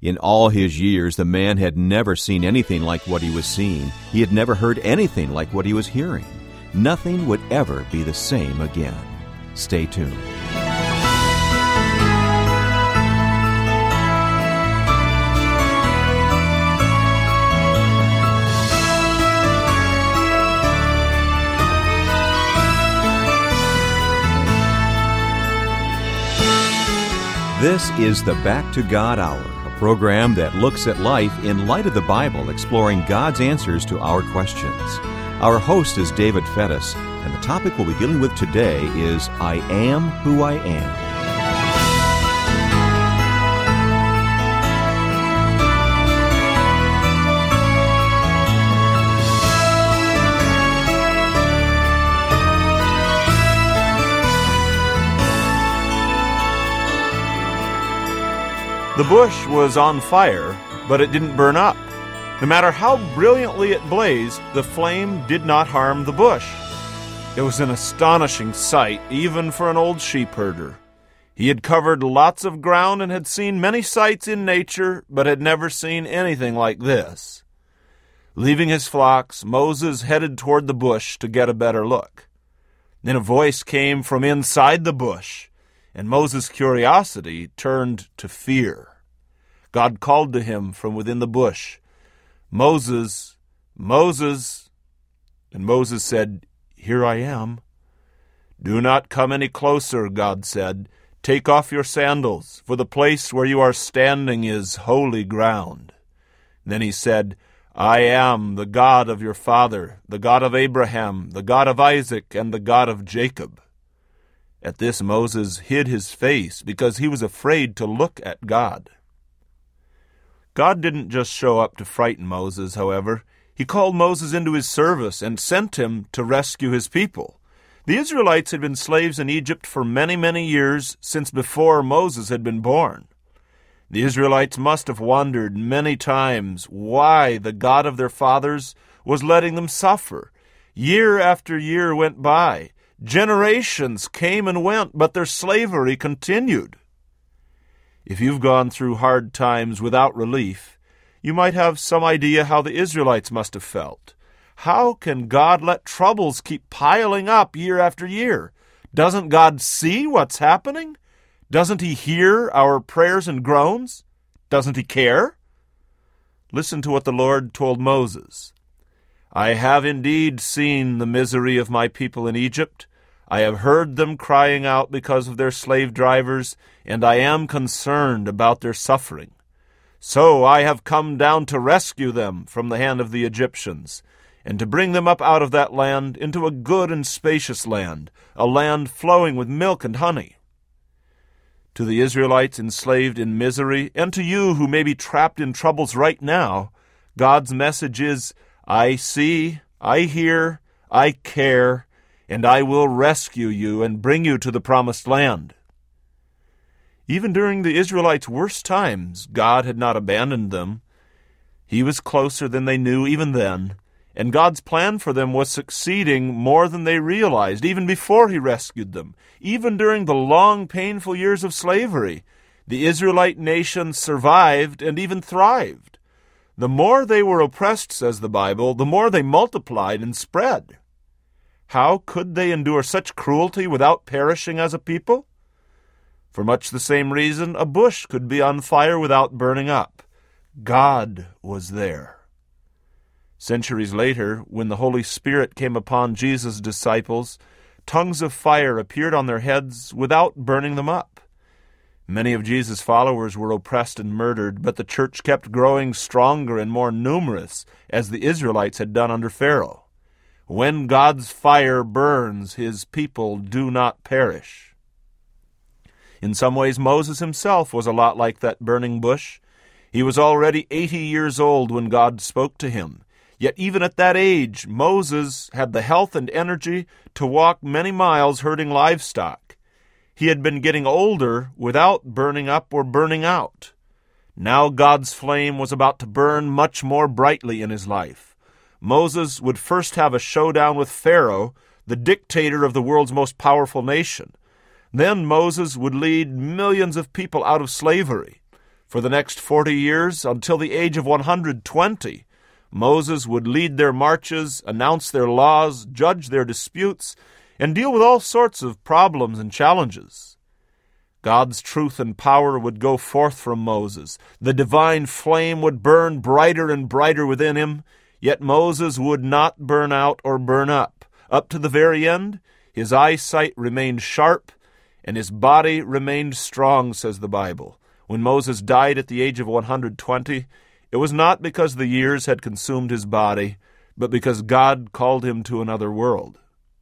In all his years, the man had never seen anything like what he was seeing. He had never heard anything like what he was hearing. Nothing would ever be the same again. Stay tuned. This is the Back to God Hour, a program that looks at life in light of the Bible, exploring God's answers to our questions. Our host is David Fettis, and the topic we'll be dealing with today is I Am Who I Am. The bush was on fire, but it didn't burn up. No matter how brilliantly it blazed, the flame did not harm the bush. It was an astonishing sight, even for an old sheep herder. He had covered lots of ground and had seen many sights in nature, but had never seen anything like this. Leaving his flocks, Moses headed toward the bush to get a better look. Then a voice came from inside the bush, and Moses' curiosity turned to fear. God called to him from within the bush, "Moses, Moses." And Moses said, "Here I am." "Do not come any closer," God said. "Take off your sandals, for the place where you are standing is holy ground." Then he said, "I am the God of your father, the God of Abraham, the God of Isaac, and the God of Jacob." At this, Moses hid his face because he was afraid to look at God. God didn't just show up to frighten Moses, however. He called Moses into his service and sent him to rescue his people. The Israelites had been slaves in Egypt for many, many years, since before Moses had been born. The Israelites must have wondered many times why the God of their fathers was letting them suffer. Year after year went by. Generations came and went, but their slavery continued. If you've gone through hard times without relief, you might have some idea how the Israelites must have felt. How can God let troubles keep piling up year after year? Doesn't God see what's happening? Doesn't He hear our prayers and groans? Doesn't He care? Listen to what the Lord told Moses. "I have indeed seen the misery of my people in Egypt. I have heard them crying out because of their slave drivers, and I am concerned about their suffering. So I have come down to rescue them from the hand of the Egyptians, and to bring them up out of that land into a good and spacious land, a land flowing with milk and honey." To the Israelites enslaved in misery, and to you who may be trapped in troubles right now, God's message is, "I see, I hear, I care, and I will rescue you and bring you to the promised land." Even during the Israelites' worst times, God had not abandoned them. He was closer than they knew even then, and God's plan for them was succeeding more than they realized, even before He rescued them. Even during the long, painful years of slavery, the Israelite nation survived and even thrived. The more they were oppressed, says the Bible, the more they multiplied and spread. How could they endure such cruelty without perishing as a people? For much the same reason, a bush could be on fire without burning up. God was there. Centuries later, when the Holy Spirit came upon Jesus' disciples, tongues of fire appeared on their heads without burning them up. Many of Jesus' followers were oppressed and murdered, but the church kept growing stronger and more numerous, as the Israelites had done under Pharaoh. When God's fire burns, His people do not perish. In some ways, Moses himself was a lot like that burning bush. He was already 80 years old when God spoke to him. Yet even at that age, Moses had the health and energy to walk many miles herding livestock. He had been getting older without burning up or burning out. Now God's flame was about to burn much more brightly in his life. Moses would first have a showdown with Pharaoh, the dictator of the world's most powerful nation. Then Moses would lead millions of people out of slavery. For the next 40 years, until the age of 120, Moses would lead their marches, announce their laws, judge their disputes, and deal with all sorts of problems and challenges. God's truth and power would go forth from Moses. The divine flame would burn brighter and brighter within him, yet Moses would not burn out or burn up. Up to the very end, his eyesight remained sharp, and his body remained strong, says the Bible. When Moses died at the age of 120, it was not because the years had consumed his body, but because God called him to another world.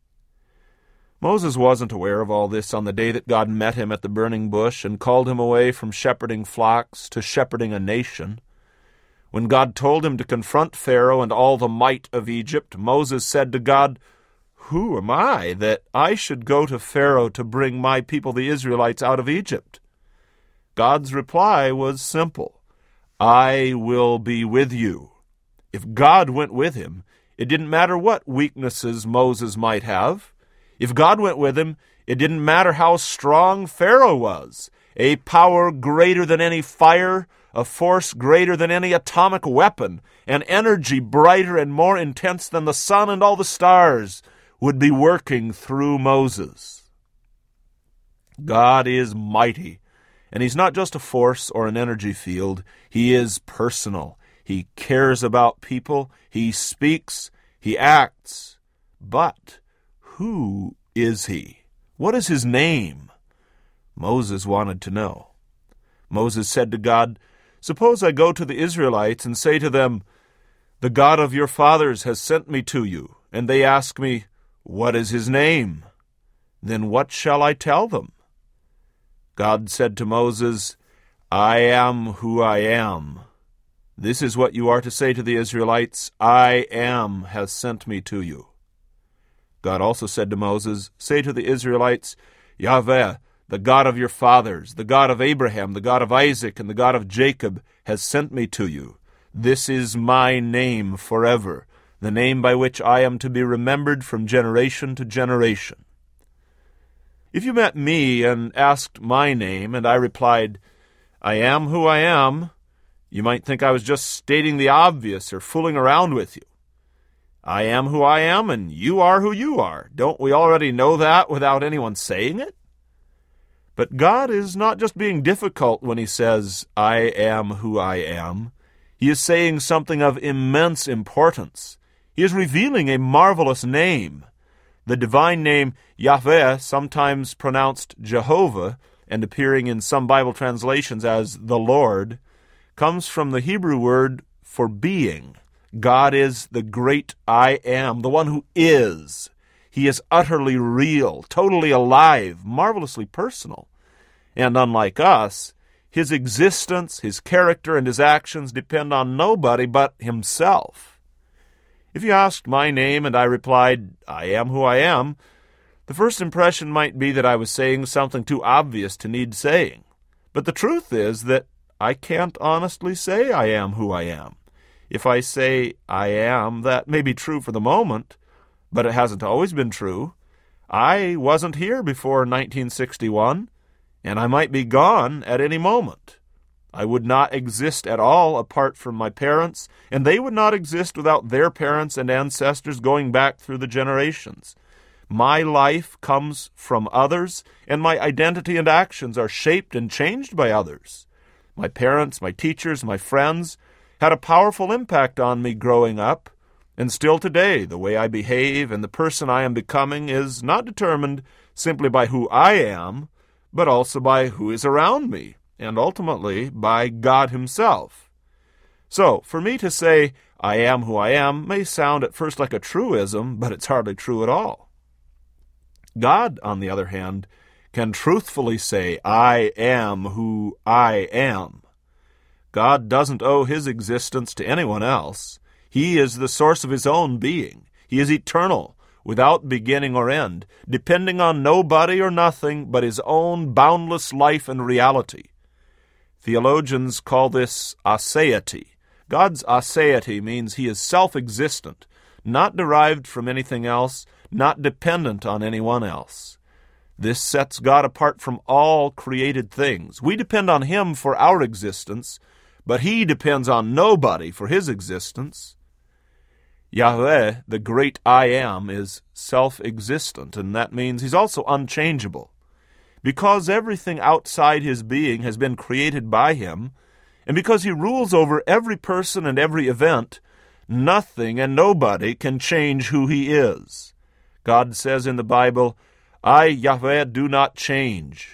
Moses wasn't aware of all this on the day that God met him at the burning bush and called him away from shepherding flocks to shepherding a nation. When God told him to confront Pharaoh and all the might of Egypt, Moses said to God, "Who am I that I should go to Pharaoh to bring my people the Israelites out of Egypt?" God's reply was simple: "I will be with you." If God went with him, it didn't matter what weaknesses Moses might have. If God went with him, it didn't matter how strong Pharaoh was. A power greater than any fire, a force greater than any atomic weapon, an energy brighter and more intense than the sun and all the stars would be working through Moses. God is mighty, and he's not just a force or an energy field. He is personal. He cares about people. He speaks. He acts. But who is he? What is his name? Moses wanted to know. Moses said to God, "Suppose I go to the Israelites and say to them, 'The God of your fathers has sent me to you,' and they ask me, 'What is his name?' Then what shall I tell them?" God said to Moses, "I am who I am." This is what you are to say to the Israelites: "I am has sent me to you." God also said to Moses, "Say to the Israelites, Yahweh, the God of your fathers, the God of Abraham, the God of Isaac, and the God of Jacob, has sent me to you. This is my name forever, the name by which I am to be remembered from generation to generation." If you met me and asked my name, and I replied, "I am who I am," you might think I was just stating the obvious or fooling around with you. I am who I am, and you are who you are. Don't we already know that without anyone saying it? But God is not just being difficult when he says, "I am who I am." He is saying something of immense importance. He is revealing a marvelous name. The divine name Yahweh, sometimes pronounced Jehovah, and appearing in some Bible translations as the Lord, comes from the Hebrew word for being. God is the great I am, the one who is. He is utterly real, totally alive, marvelously personal. And unlike us, his existence, his character, and his actions depend on nobody but himself. If you asked my name and I replied, "I am who I am," the first impression might be that I was saying something too obvious to need saying. But the truth is that I can't honestly say I am who I am. If I say I am, that may be true for the moment, but it hasn't always been true. I wasn't here before 1961, and I might be gone at any moment. I would not exist at all apart from my parents, and they would not exist without their parents and ancestors going back through the generations. My life comes from others, and my identity and actions are shaped and changed by others. My parents, my teachers, my friends had a powerful impact on me growing up, and still today the way I behave and the person I am becoming is not determined simply by who I am, but also by who is around me, and ultimately by God himself. So, for me to say, "I am who I am," may sound at first like a truism, but it's hardly true at all. God, on the other hand, can truthfully say, "I am who I am." God doesn't owe his existence to anyone else. He is the source of his own being. He is eternal, without beginning or end, depending on nobody or nothing but his own boundless life and reality. Theologians call this aseity. God's aseity means he is self-existent, not derived from anything else, not dependent on anyone else. This sets God apart from all created things. We depend on Him for our existence, but He depends on nobody for His existence. Yahweh, the great I Am, is self-existent, and that means He's also unchangeable. Because everything outside His being has been created by Him, and because He rules over every person and every event, nothing and nobody can change who He is. God says in the Bible, I, Yahweh, do not change.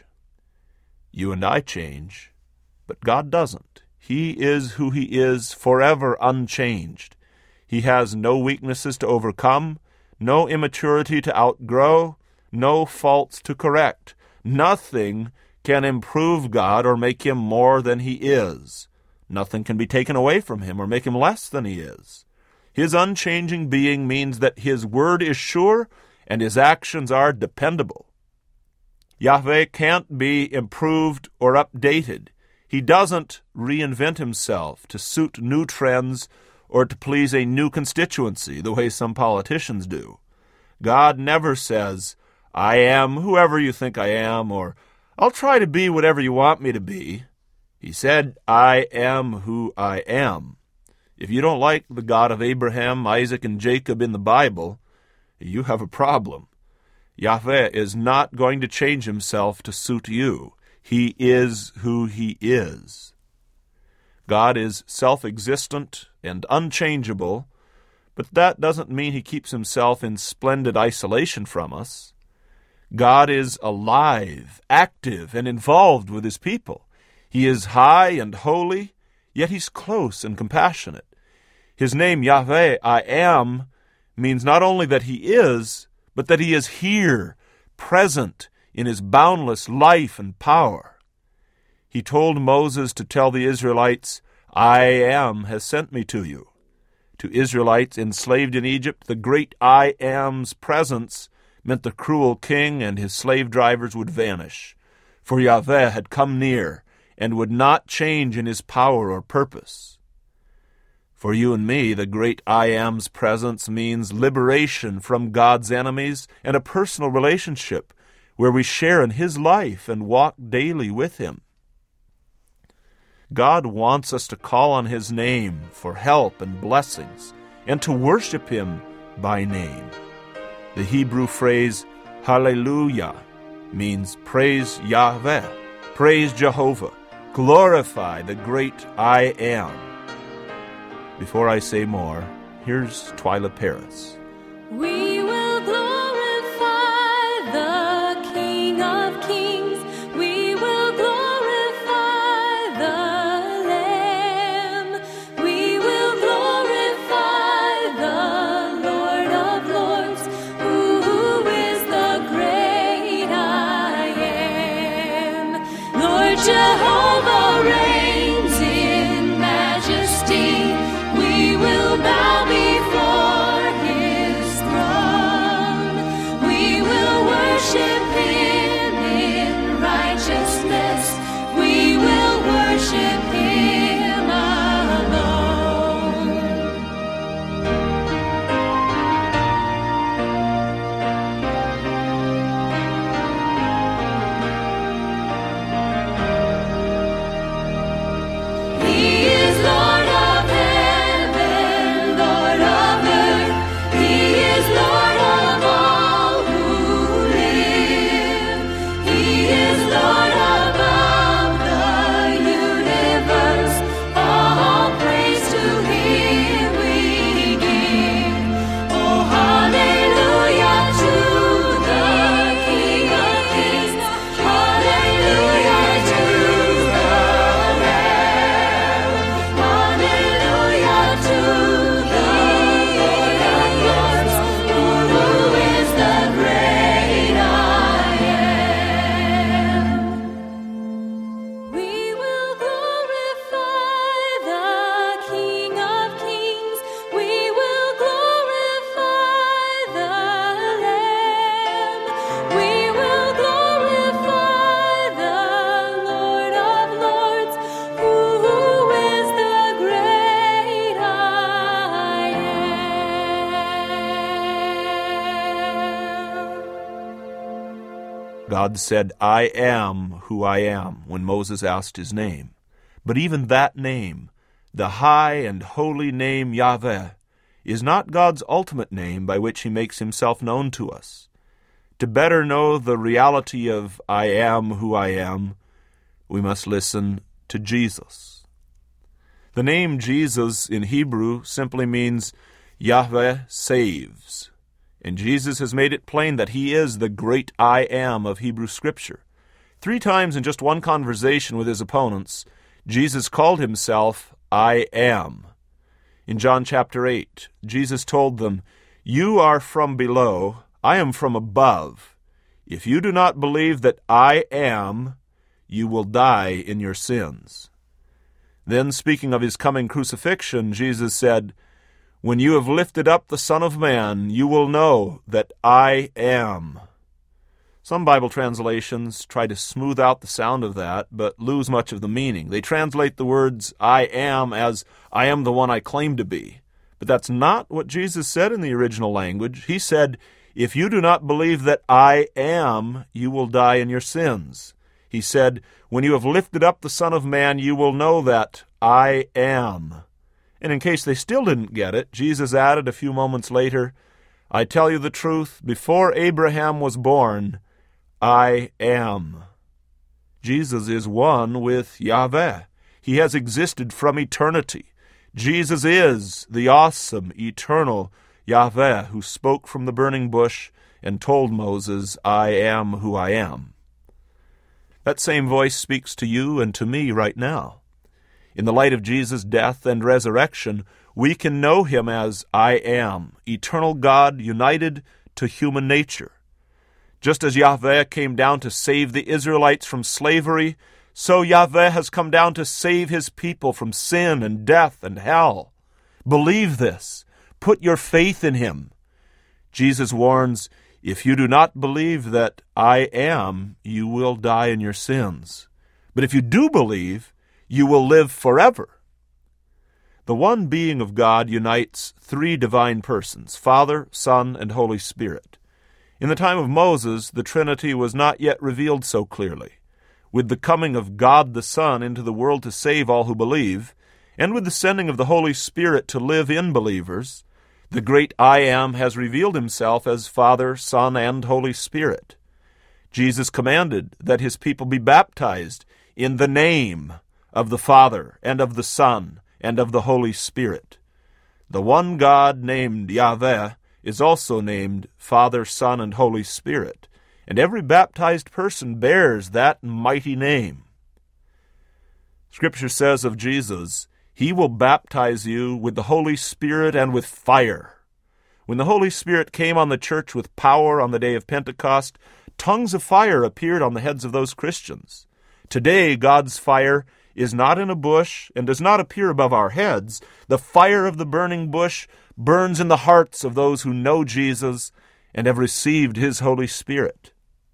You and I change, but God doesn't. He is who He is, forever unchanged. He has no weaknesses to overcome, no immaturity to outgrow, no faults to correct. Nothing can improve God or make Him more than He is. Nothing can be taken away from Him or make Him less than He is. His unchanging being means that His word is sure and His actions are dependable. Yahweh can't be improved or updated. He doesn't reinvent Himself to suit new trends or to please a new constituency, the way some politicians do. God never says, I am whoever you think I am, or I'll try to be whatever you want me to be. He said, I am who I am. If you don't like the God of Abraham, Isaac, and Jacob in the Bible, you have a problem. Yahweh is not going to change Himself to suit you. He is who He is. God is self-existent and unchangeable, but that doesn't mean He keeps Himself in splendid isolation from us. God is alive, active, and involved with His people. He is high and holy, yet He's close and compassionate. His name, Yahweh, I Am, means not only that He is, but that He is here, present in His boundless life and power. He told Moses to tell the Israelites, I Am has sent me to you. To Israelites enslaved in Egypt, the great I Am's presence meant the cruel king and his slave drivers would vanish, for Yahweh had come near and would not change in His power or purpose. For you and me, the great I Am's presence means liberation from God's enemies and a personal relationship where we share in His life and walk daily with Him. God wants us to call on His name for help and blessings and to worship Him by name. The Hebrew phrase, Hallelujah, means praise Yahweh, praise Jehovah, glorify the great I Am. Before I say more, here's Twyla Paris. We will glorify the King of Kings. We will glorify the Lamb. We will glorify the Lord of Lords, who is the great I Am. Lord Jehovah reigns in majesty. We will bow before His throne. God said, "I am who I am," when Moses asked his name. But even that name, the high and holy name Yahweh, is not God's ultimate name by which he makes himself known to us. To better know the reality of "I am who I am," we must listen to Jesus. The name Jesus in Hebrew simply means Yahweh saves. And Jesus has made it plain that he is the great I am of Hebrew Scripture. 3 times in just one conversation with his opponents, Jesus called himself I am. In John chapter 8, Jesus told them, "You are from below, I am from above. If you do not believe that I am, you will die in your sins." Then, speaking of his coming crucifixion, Jesus said, "When you have lifted up the Son of Man, you will know that I am." Some Bible translations try to smooth out the sound of that, but lose much of the meaning. They translate the words "I am" as "I am the one I claim to be." But that's not what Jesus said in the original language. He said, "If you do not believe that I am, you will die in your sins." He said, "When you have lifted up the Son of Man, you will know that I am." And in case they still didn't get it, Jesus added a few moments later, "I tell you the truth, before Abraham was born, I am." Jesus is one with Yahweh. He has existed from eternity. Jesus is the awesome, eternal Yahweh who spoke from the burning bush and told Moses, "I am who I am." That same voice speaks to you and to me right now. In the light of Jesus' death and resurrection, we can know him as I am, eternal God united to human nature. Just as Yahweh came down to save the Israelites from slavery, so Yahweh has come down to save his people from sin and death and hell. Believe this. Put your faith in him. Jesus warns, "If you do not believe that I am, you will die in your sins. But if you do believe, you will live forever." The one being of God unites 3 divine persons, Father, Son, and Holy Spirit. In the time of Moses, the Trinity was not yet revealed so clearly. With the coming of God the Son into the world to save all who believe, and with the sending of the Holy Spirit to live in believers, the great I Am has revealed himself as Father, Son, and Holy Spirit. Jesus commanded that his people be baptized in the name of the Father, and of the Son, and of the Holy Spirit. The one God named Yahweh is also named Father, Son, and Holy Spirit, and every baptized person bears that mighty name. Scripture says of Jesus, "He will baptize you with the Holy Spirit and with fire." When the Holy Spirit came on the church with power on the day of Pentecost, tongues of fire appeared on the heads of those Christians. Today, God's fire is not in a bush and does not appear above our heads. The fire of the burning bush burns in the hearts of those who know Jesus and have received his Holy Spirit.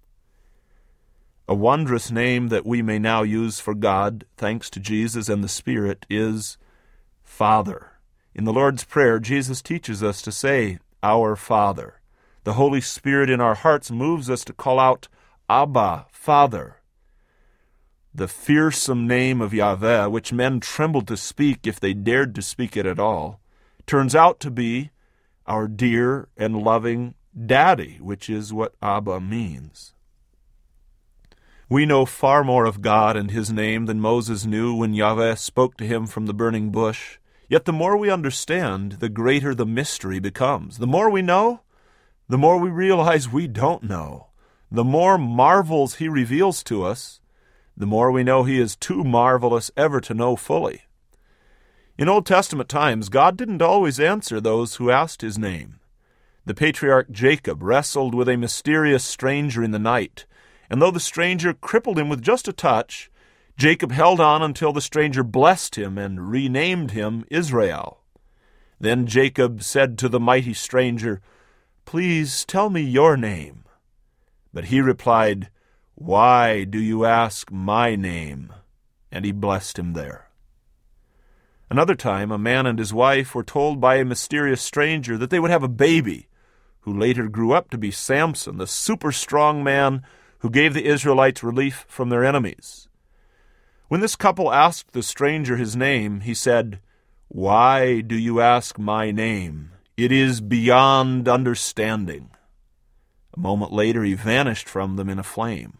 A wondrous name that we may now use for God, thanks to Jesus and the Spirit, is Father. In the Lord's Prayer, Jesus teaches us to say, "Our Father." The Holy Spirit in our hearts moves us to call out, "Abba, Father." The fearsome name of Yahweh, which men trembled to speak if they dared to speak it at all, turns out to be our dear and loving Daddy, which is what Abba means. We know far more of God and his name than Moses knew when Yahweh spoke to him from the burning bush. Yet the more we understand, the greater the mystery becomes. The more we know, the more we realize we don't know. The more marvels he reveals to us, the more we know he is too marvelous ever to know fully. In Old Testament times, God didn't always answer those who asked his name. The patriarch Jacob wrestled with a mysterious stranger in the night, and though the stranger crippled him with just a touch, Jacob held on until the stranger blessed him and renamed him Israel. Then Jacob said to the mighty stranger, "Please tell me your name." But he replied, "Why do you ask my name?" And he blessed him there. Another time, a man and his wife were told by a mysterious stranger that they would have a baby, who later grew up to be Samson, the super strong man who gave the Israelites relief from their enemies. When this couple asked the stranger his name, he said, "Why do you ask my name? It is beyond understanding." A moment later, he vanished from them in a flame.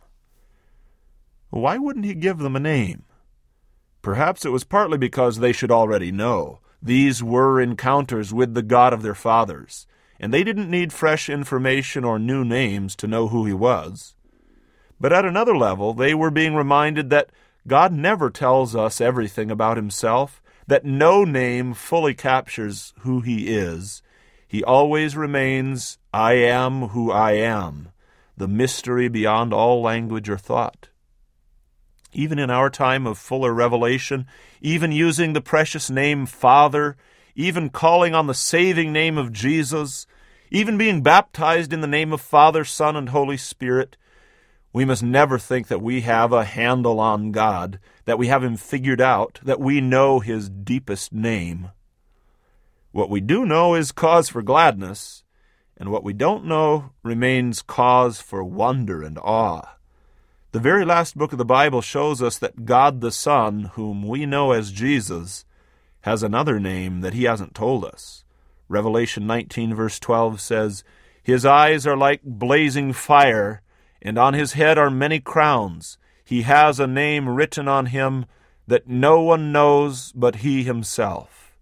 Why wouldn't he give them a name? Perhaps it was partly because they should already know. These were encounters with the God of their fathers, and they didn't need fresh information or new names to know who he was. But at another level, they were being reminded that God never tells us everything about himself, that no name fully captures who he is. He always remains, "I am who I am," the mystery beyond all language or thought. Even in our time of fuller revelation, even using the precious name Father, even calling on the saving name of Jesus, even being baptized in the name of Father, Son, and Holy Spirit, we must never think that we have a handle on God, that we have him figured out, that we know his deepest name. What we do know is cause for gladness, and what we don't know remains cause for wonder and awe. The very last book of the Bible shows us that God the Son, whom we know as Jesus, has another name that he hasn't told us. Revelation 19 verse 12 says, "His eyes are like blazing fire, and on his head are many crowns. He has a name written on him that no one knows but he himself."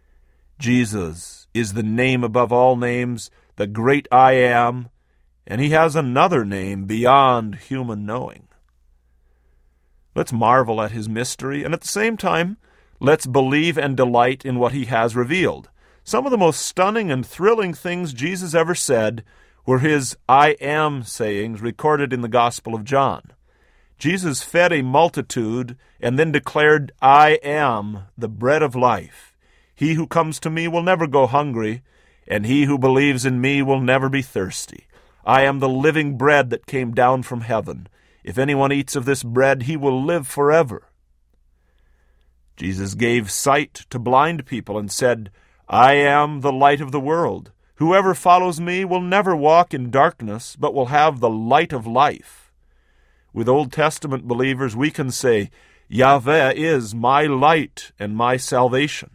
Jesus is the name above all names, the great I Am, and he has another name beyond human knowing. Let's marvel at his mystery, and at the same time, let's believe and delight in what he has revealed. Some of the most stunning and thrilling things Jesus ever said were his I am sayings recorded in the Gospel of John. Jesus fed a multitude and then declared, "I am the bread of life. He who comes to me will never go hungry, and he who believes in me will never be thirsty. I am the living bread that came down from heaven. If anyone eats of this bread, he will live forever." Jesus gave sight to blind people and said, "I am the light of the world. Whoever follows me will never walk in darkness, but will have the light of life." With Old Testament believers, we can say, "Yahweh is my light and my salvation."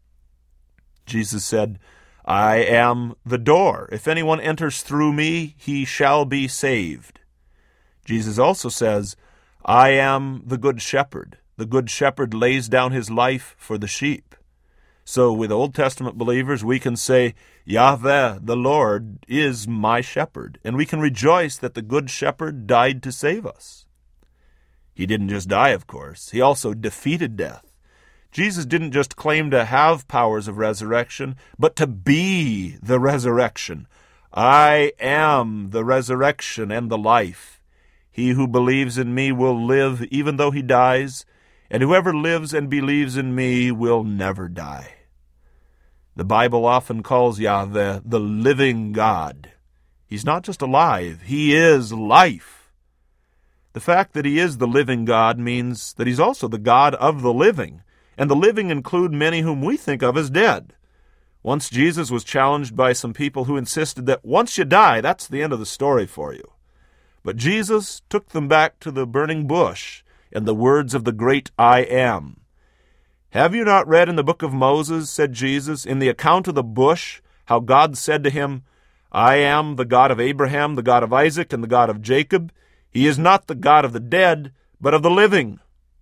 Jesus said, "I am the door. If anyone enters through me, he shall be saved." Jesus also says, "I am the good shepherd. The good shepherd lays down his life for the sheep." So with Old Testament believers, we can say, "Yahweh, the Lord, is my shepherd," and we can rejoice that the good shepherd died to save us. He didn't just die, of course. He also defeated death. Jesus didn't just claim to have powers of resurrection, but to be the resurrection. "I am the resurrection and the life. He who believes in me will live even though he dies, and whoever lives and believes in me will never die." The Bible often calls Yahweh the living God. He's not just alive, he is life. The fact that he is the living God means that he's also the God of the living, and the living include many whom we think of as dead. Once Jesus was challenged by some people who insisted that once you die, that's the end of the story for you. But Jesus took them back to the burning bush and the words of the great I Am. "Have you not read in the book of Moses," said Jesus, "in the account of the bush, how God said to him, 'I am the God of Abraham, the God of Isaac, and the God of Jacob'? He is not the God of the dead, but of the living."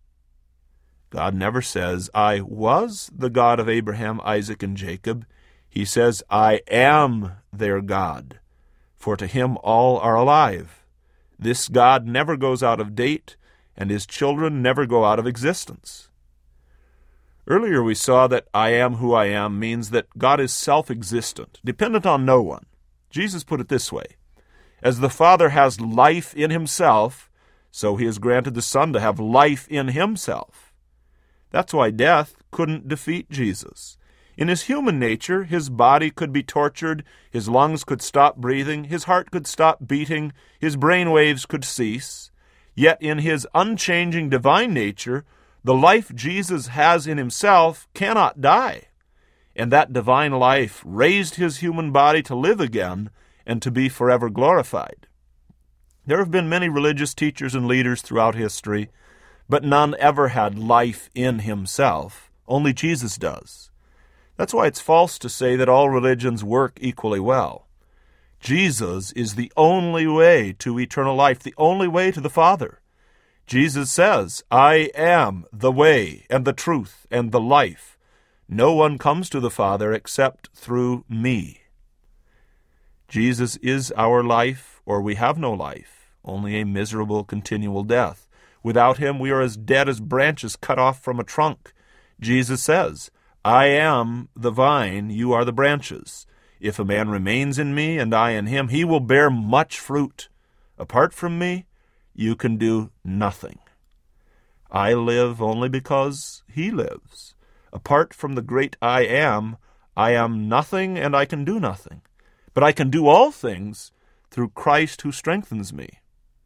God never says, "I was the God of Abraham, Isaac, and Jacob." He says, "I am their God," for to him all are alive. This God never goes out of date, and his children never go out of existence. Earlier we saw that "I am who I am" means that God is self-existent, dependent on no one. Jesus put it this way: as the Father has life in himself, so he has granted the Son to have life in himself. That's why death couldn't defeat Jesus. In his human nature, his body could be tortured, his lungs could stop breathing, his heart could stop beating, his brain waves could cease. Yet in his unchanging divine nature, the life Jesus has in himself cannot die. And that divine life raised his human body to live again and to be forever glorified. There have been many religious teachers and leaders throughout history, but none ever had life in himself. Only Jesus does. That's why it's false to say that all religions work equally well. Jesus is the only way to eternal life, the only way to the Father. Jesus says, "I am the way and the truth and the life. No one comes to the Father except through me." Jesus is our life, or we have no life, only a miserable, continual death. Without him, we are as dead as branches cut off from a trunk. Jesus says, "I am the vine, you are the branches. If a man remains in me and I in him, he will bear much fruit. Apart from me, you can do nothing. I live only because he lives. Apart from the great I am nothing and I can do nothing. But I can do all things through Christ who strengthens me."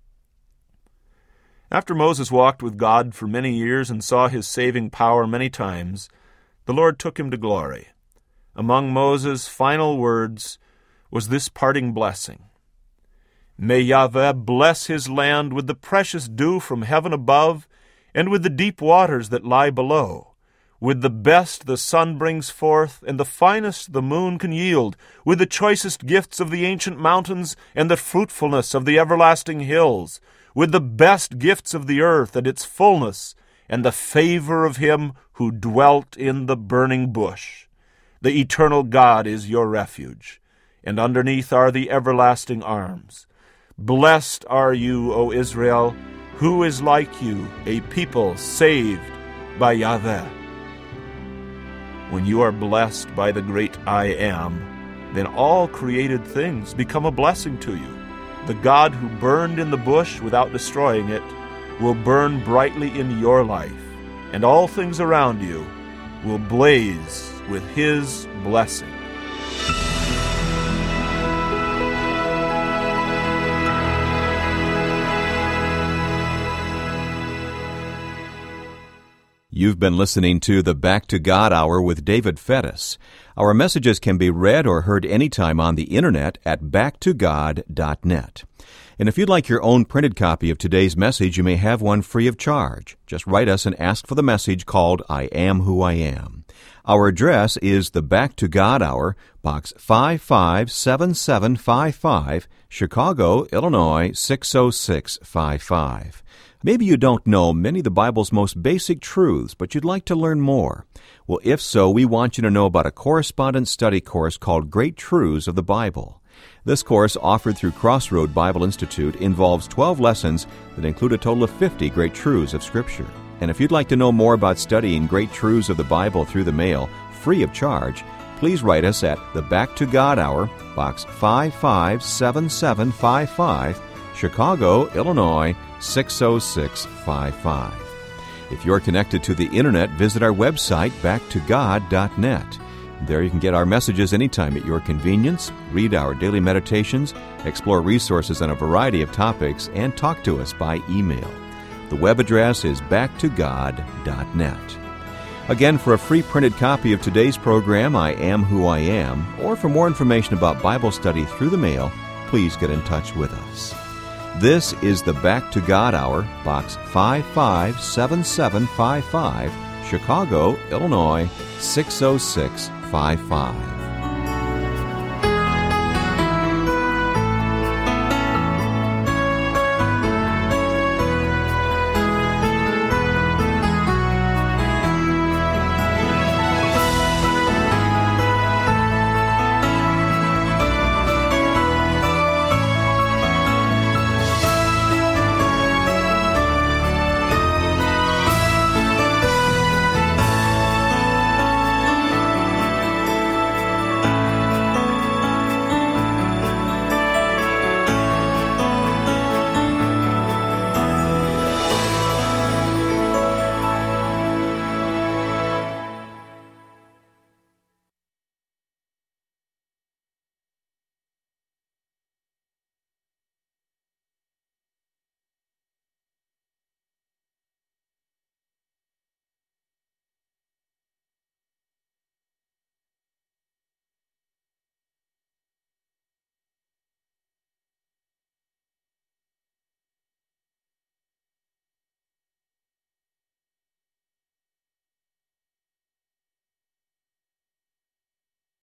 After Moses walked with God for many years and saw his saving power many times, the Lord took him to glory. Among Moses' final words was this parting blessing: "May Yahweh bless his land with the precious dew from heaven above and with the deep waters that lie below, with the best the sun brings forth and the finest the moon can yield, with the choicest gifts of the ancient mountains and the fruitfulness of the everlasting hills, with the best gifts of the earth and its fullness, and the favor of him who dwelt in the burning bush. The eternal God is your refuge, and underneath are the everlasting arms. Blessed are you, O Israel, who is like you, a people saved by Yahweh." When you are blessed by the great I Am, then all created things become a blessing to you. The God who burned in the bush without destroying it will burn brightly in your life, and all things around you will blaze with his blessing. You've been listening to the Back to God Hour with David Fettis. Our messages can be read or heard anytime on the internet at backtogod.net. And if you'd like your own printed copy of today's message, you may have one free of charge. Just write us and ask for the message called I Am Who I Am. Our address is the Back to God Hour, Box 557755, Chicago, Illinois 60655. Maybe you don't know many of the Bible's most basic truths, but you'd like to learn more. Well, if so, we want you to know about a correspondence study course called Great Truths of the Bible. This course, offered through Crossroad Bible Institute, involves 12 lessons that include a total of 50 great truths of Scripture. And if you'd like to know more about studying great truths of the Bible through the mail, free of charge, please write us at the Back to God Hour, Box 557755, Chicago, Illinois 60655. If you're connected to the internet, visit our website, backtogod.net. There you can get our messages anytime at your convenience, read our daily meditations, explore resources on a variety of topics, and talk to us by email. The web address is backtogod.net. Again, for a free printed copy of today's program, I Am Who I Am, or for more information about Bible study through the mail, please get in touch with us. This is the Back to God Hour, Box 557755, Chicago, Illinois 60655.